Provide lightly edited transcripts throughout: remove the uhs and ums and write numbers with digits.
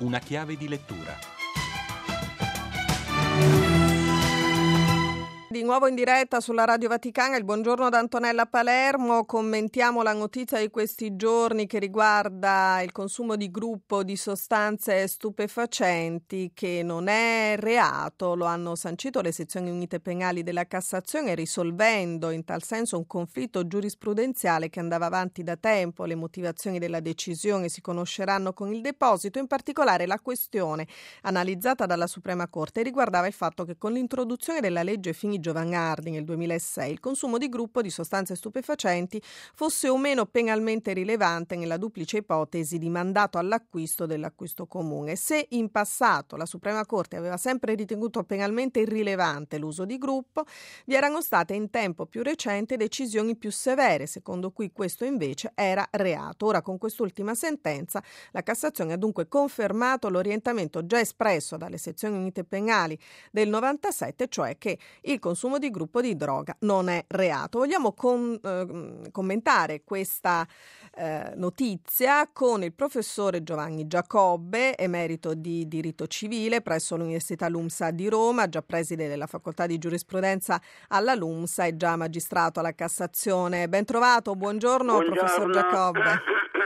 Una chiave di lettura. Di nuovo in diretta sulla Radio Vaticana, il buongiorno da Antonella Palermo. Commentiamo la notizia di questi giorni che riguarda il consumo di gruppo di sostanze stupefacenti, che non è reato. Lo hanno sancito le sezioni unite penali della Cassazione, risolvendo in tal senso un conflitto giurisprudenziale che andava avanti da tempo. Le motivazioni della decisione si conosceranno con il deposito. In particolare la questione analizzata dalla Suprema Corte riguardava il fatto che con l'introduzione della legge Fini-Giovanardi nel 2006 il consumo di gruppo di sostanze stupefacenti fosse o meno penalmente rilevante nella duplice ipotesi di mandato all'acquisto dell'acquisto comune. Se in passato la Suprema Corte aveva sempre ritenuto penalmente irrilevante l'uso di gruppo, vi erano state in tempo più recente decisioni più severe, secondo cui questo invece era reato. Ora, con quest'ultima sentenza, la Cassazione ha dunque confermato l'orientamento già espresso dalle sezioni unite penali del 97, cioè che il consumo di gruppo di droga non è reato. Vogliamo commentare questa notizia con il professore Giovanni Giacobbe, emerito di diritto civile presso l'Università LUMSA di Roma, già preside della facoltà di giurisprudenza alla LUMSA e già magistrato alla Cassazione. Ben trovato, buongiorno. Professor Giacobbe.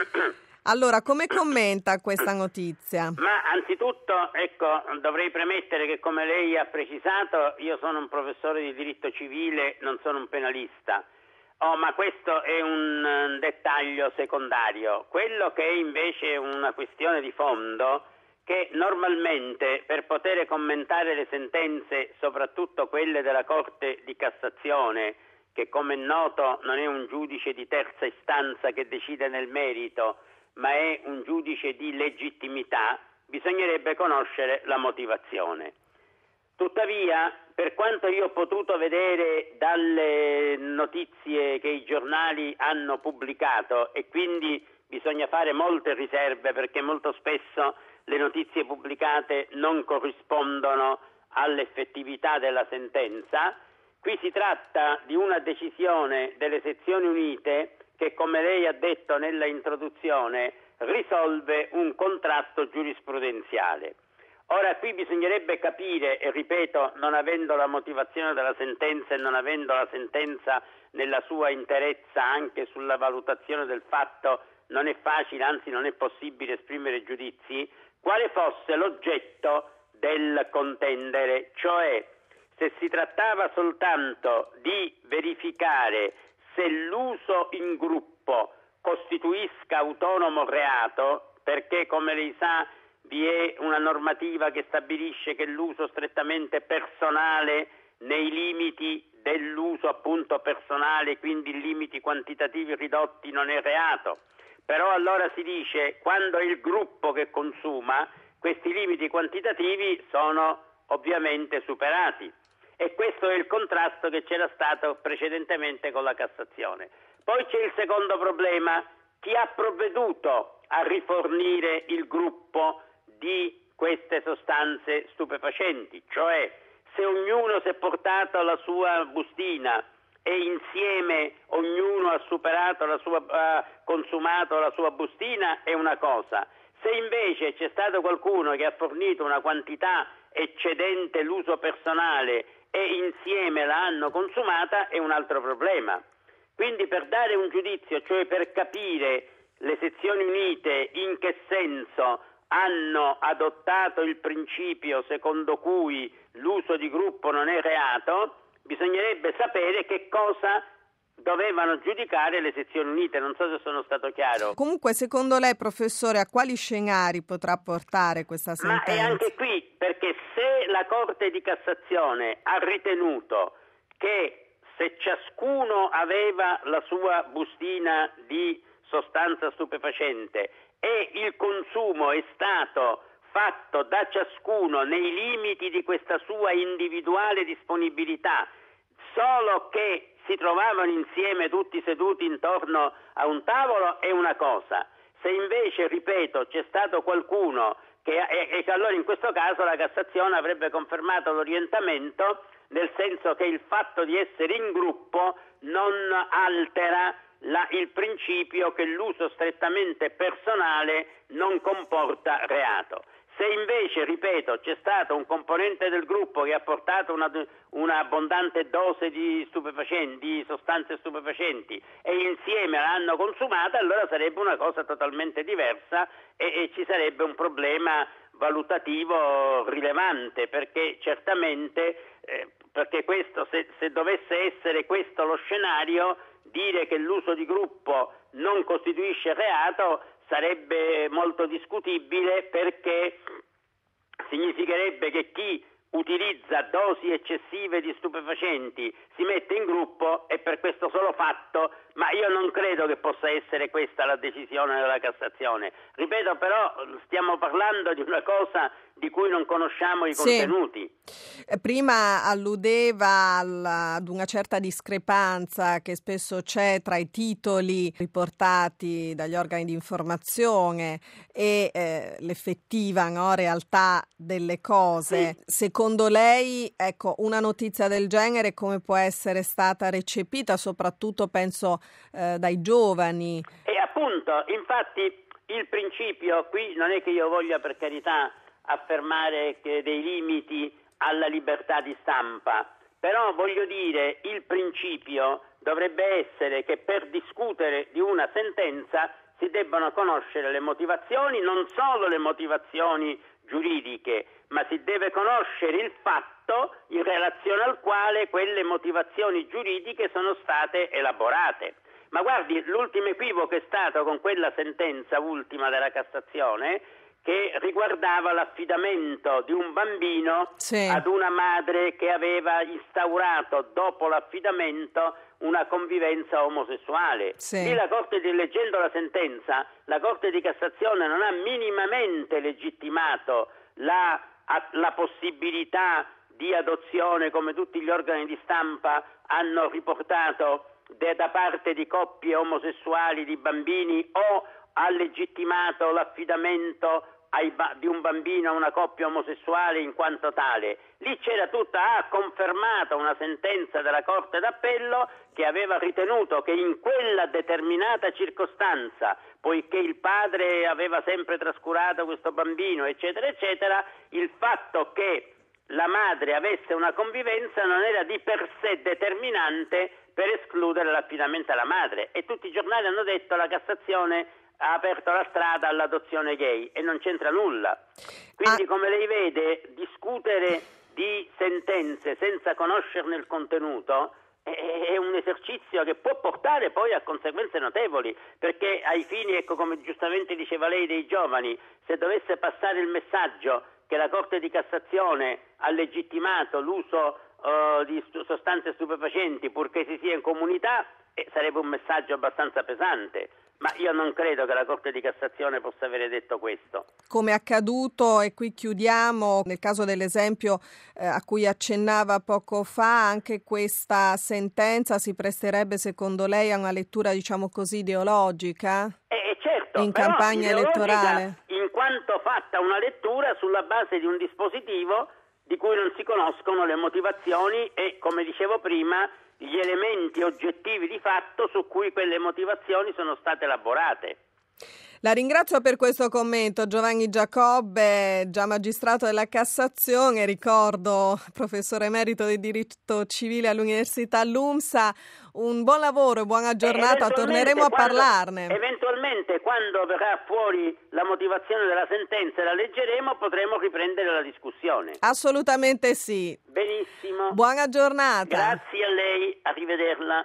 Allora, come commenta questa notizia? Ma anzitutto, dovrei premettere che, come lei ha precisato, io sono un professore di diritto civile, non sono un penalista. Ma questo è un dettaglio secondario. Quello che è invece una questione di fondo, che normalmente per poter commentare le sentenze, soprattutto quelle della Corte di Cassazione, che come è noto non è un giudice di terza istanza che decide nel merito, ma è un giudice di legittimità, bisognerebbe conoscere la motivazione. Tuttavia, per quanto io ho potuto vedere dalle notizie che i giornali hanno pubblicato, e quindi bisogna fare molte riserve perché molto spesso le notizie pubblicate non corrispondono all'effettività della sentenza, qui si tratta di una decisione delle sezioni unite che, come lei ha detto nella introduzione, risolve un contrasto giurisprudenziale. Ora, qui bisognerebbe capire, e ripeto, non avendo la motivazione della sentenza e non avendo la sentenza nella sua interezza anche sulla valutazione del fatto, non è facile, anzi non è possibile esprimere giudizi, quale fosse l'oggetto del contendere, cioè se si trattava soltanto di verificare se l'uso in gruppo costituisca autonomo reato, perché come lei sa vi è una normativa che stabilisce che l'uso strettamente personale nei limiti dell'uso appunto personale, quindi in limiti quantitativi ridotti, non è reato. Però allora si dice, quando è il gruppo che consuma, questi limiti quantitativi sono ovviamente superati. E questo è il contrasto che c'era stato precedentemente con la Cassazione. Poi c'è il secondo problema: chi ha provveduto a rifornire il gruppo di queste sostanze stupefacenti? Cioè, se ognuno si è portato la sua bustina e insieme ognuno ha consumato la sua bustina, è una cosa. Se invece c'è stato qualcuno che ha fornito una quantità eccedente l'uso personale e insieme la hanno consumata, è un altro problema. Quindi, per dare un giudizio, cioè per capire le sezioni unite in che senso hanno adottato il principio secondo cui l'uso di gruppo non è reato, bisognerebbe sapere che cosa dovevano giudicare le sezioni unite. Non so se sono stato chiaro. Comunque, secondo lei, professore, a quali scenari potrà portare questa sentenza? Ma è anche qui, perché se la Corte di Cassazione ha ritenuto che se ciascuno aveva la sua bustina di sostanza stupefacente e il consumo è stato fatto da ciascuno nei limiti di questa sua individuale disponibilità, solo che si trovavano insieme tutti seduti intorno a un tavolo, è una cosa. Se invece, ripeto, c'è stato qualcuno e allora in questo caso la Cassazione avrebbe confermato l'orientamento, nel senso che il fatto di essere in gruppo non altera il principio che l'uso strettamente personale non comporta reato. Se invece, ripeto, c'è stato un componente del gruppo che ha portato una abbondante dose di stupefacenti, di sostanze stupefacenti, e insieme l'hanno consumata, allora sarebbe una cosa totalmente diversa e ci sarebbe un problema valutativo rilevante, perché certamente perché questo, se dovesse essere questo lo scenario, dire che l'uso di gruppo non costituisce reato sarebbe molto discutibile, perché significherebbe che chi utilizza dosi eccessive di stupefacenti si mette in gruppo, e per questo solo fatto, ma io non credo che possa essere questa la decisione della Cassazione. Ripeto, però stiamo parlando di una cosa di cui non conosciamo i contenuti. Prima alludeva ad una certa discrepanza che spesso c'è tra i titoli riportati dagli organi di informazione e l'effettiva realtà delle cose. Sì. Secondo lei, ecco, una notizia del genere come può essere stata recepita, soprattutto penso dai giovani? E appunto, infatti, il principio qui non è che io voglia, per carità, affermare che dei limiti alla libertà di stampa, però voglio dire, il principio dovrebbe essere che per discutere di una sentenza si debbano conoscere le motivazioni, non solo le motivazioni giuridiche, ma si deve conoscere il fatto in relazione al quale quelle motivazioni giuridiche sono state elaborate. Ma guardi, l'ultimo equivoco è stato con quella sentenza ultima della Cassazione, che riguardava l'affidamento di un bambino ad una madre che aveva instaurato dopo l'affidamento una convivenza omosessuale. Lì leggendo la sentenza, la Corte di Cassazione non ha minimamente legittimato la possibilità di adozione, come tutti gli organi di stampa hanno riportato, da parte di coppie omosessuali di bambini, o ha legittimato l'affidamento di un bambino a una coppia omosessuale in quanto tale. Lì ha confermato una sentenza della Corte d'Appello che aveva ritenuto che in quella determinata circostanza, poiché il padre aveva sempre trascurato questo bambino, eccetera, eccetera, il fatto che la madre avesse una convivenza non era di per sé determinante per escludere l'affidamento alla madre, e tutti i giornali hanno detto la Cassazione ha aperto la strada all'adozione gay, e non c'entra nulla. Quindi, come lei vede, discutere di sentenze senza conoscerne il contenuto è un esercizio che può portare poi a conseguenze notevoli, perché ai fini, come giustamente diceva lei, dei giovani, se dovesse passare il messaggio che la Corte di Cassazione ha legittimato l'uso di sostanze stupefacenti purché si sia in comunità, sarebbe un messaggio abbastanza pesante. Ma io non credo che la Corte di Cassazione possa avere detto questo. Come è accaduto, e qui chiudiamo, nel caso dell'esempio a cui accennava poco fa, anche questa sentenza si presterebbe, secondo lei, a una lettura, diciamo così, ideologica? Certo, in campagna elettorale? In quanto fatta una lettura sulla base di un dispositivo di cui non si conoscono le motivazioni e, come dicevo prima, gli elementi oggettivi di fatto su cui quelle motivazioni sono state elaborate. La ringrazio per questo commento. Giovanni Giacobbe, già magistrato della Cassazione, ricordo professore emerito di diritto civile all'Università LUMSA. Un buon lavoro e buona giornata, torneremo a parlarne. Eventualmente, quando verrà fuori la motivazione della sentenza e la leggeremo, potremo riprendere la discussione. Assolutamente sì. Benissimo. Buona giornata. Grazie a lei, arrivederla.